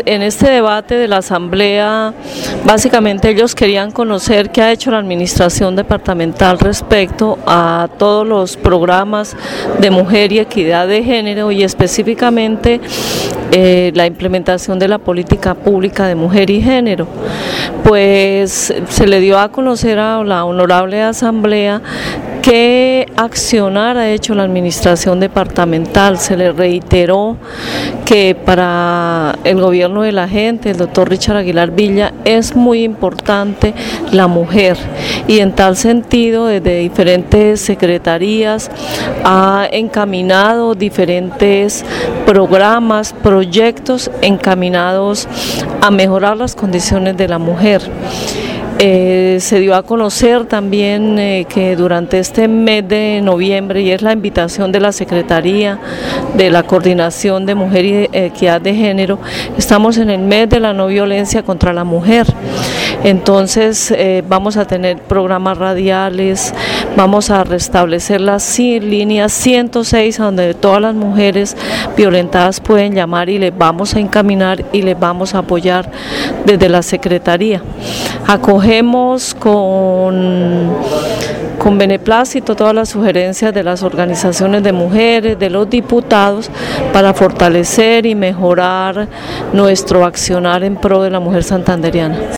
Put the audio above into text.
en este debate de la Asamblea, básicamente ellos querían conocer qué ha hecho la administración departamental respecto a todos los programas de mujer y equidad de género y específicamente la implementación de la política pública de mujer y género. Pues se le dio a conocer a la honorable Asamblea qué accionar ha hecho la administración departamental. Se le reiteró que para el gobierno de la gente, el doctor Richard Aguilar Villa, es muy importante la mujer y en tal sentido desde diferentes secretarías ha encaminado diferentes programas, proyectos encaminados a mejorar las condiciones de la mujer. Se dio a conocer también que durante este mes de noviembre, y es la invitación de la Secretaría de la Coordinación de Mujer y Equidad de Género, estamos en el mes de la no violencia contra la mujer. Entonces vamos a tener programas radiales, vamos a restablecer las líneas 106 donde todas las mujeres violentadas pueden llamar y les vamos a encaminar y les vamos a apoyar desde la Secretaría. Acogemos con beneplácito todas las sugerencias de las organizaciones de mujeres, de los diputados, para fortalecer y mejorar nuestro accionar en pro de la mujer santandereana.